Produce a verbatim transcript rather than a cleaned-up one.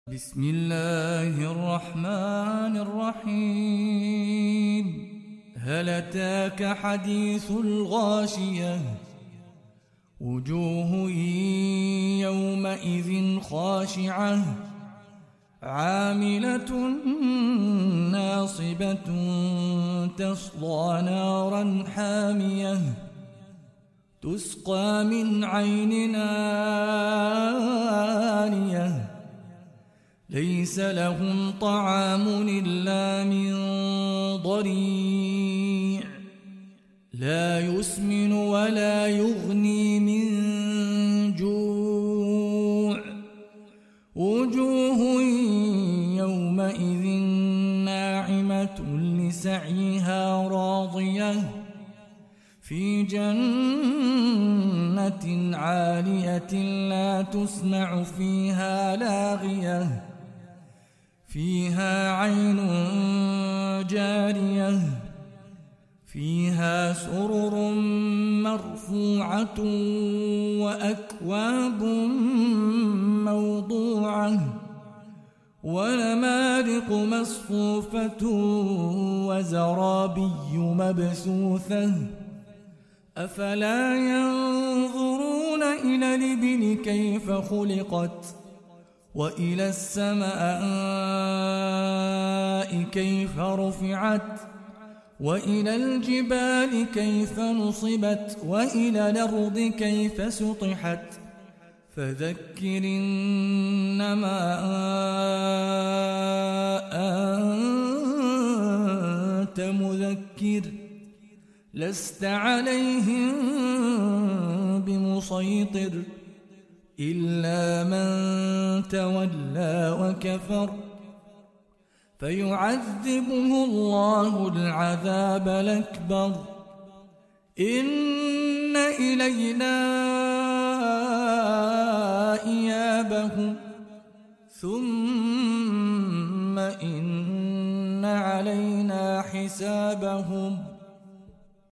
بسم الله الرحمن الرحيم. هل أتاك حديث الغاشية؟ وجوه يومئذ خاشعة عاملة ناصبة تصلى نارا حامية تسقى من عين آنية ليس لهم طعام إلا من ضريع لا يسمن ولا يغني من جوع. وجوه يومئذ ناعمة لسعيها راضية في جنة عالية لا تسمع فيها لاغية فيها عين جارية فيها سرر مرفوعة وأكواب موضوعة ونمارق مصفوفة وزرابي مبثوثة أفلا ينظرون إلى الإبل كيف خلقت وإلى السماء كيف رفعت وإلى الجبال كيف نصبت وإلى الأرض كيف سطحت فذكر إنما أنت مذكر لست عليهم بمسيطر إلا من تولى وكفر فيعذبه الله العذاب الأكبر إن إلينا إيابهم ثم إن علينا حسابهم